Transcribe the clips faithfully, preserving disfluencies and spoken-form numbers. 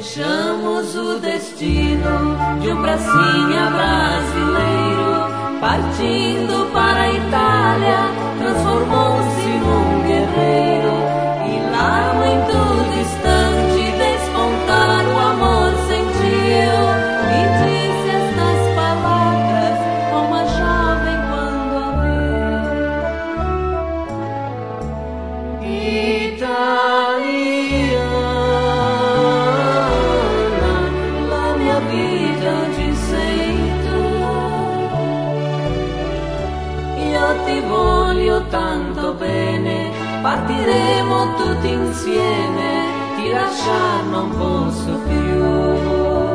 deixamos o destino de um pracinha brasileiro, partindo para a Itália, transformou-se num guerreiro, e lá muito distante despontar o amor sentiu, e disse estas palavras a uma jovem quando a viu. Italiana, la mia vita oggi sei tu, io ti voglio tanto bene, partiremo tutti insieme, ti lasciar non posso più.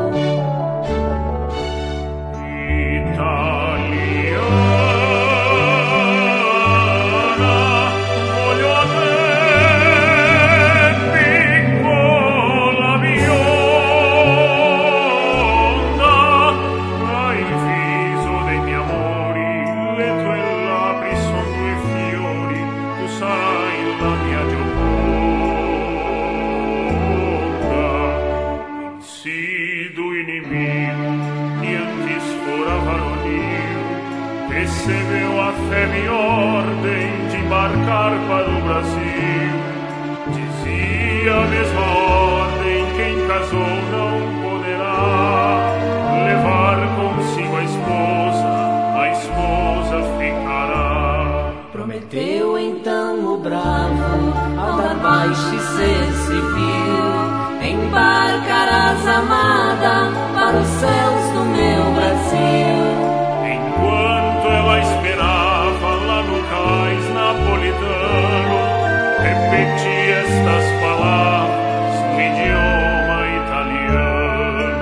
Recebeu a fé ordem de embarcar para o Brasil. Dizia a mesma ordem: quem casou não poderá levar consigo a esposa, a esposa ficará. Prometeu então o bravo, ao dar baixa e ser civil, embarcarás amada para os céus do meu Brasil. Ela esperava lá no cais napolitano, repetia estas palavras no idioma italiano.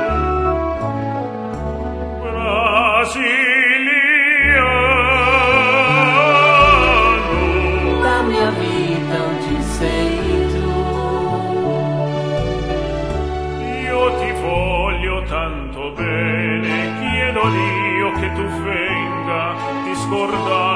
Brasiliano, da minha vida onde sei tu, io ti voglio tanto bene, chiedo a Dio che tu venga, ti scordare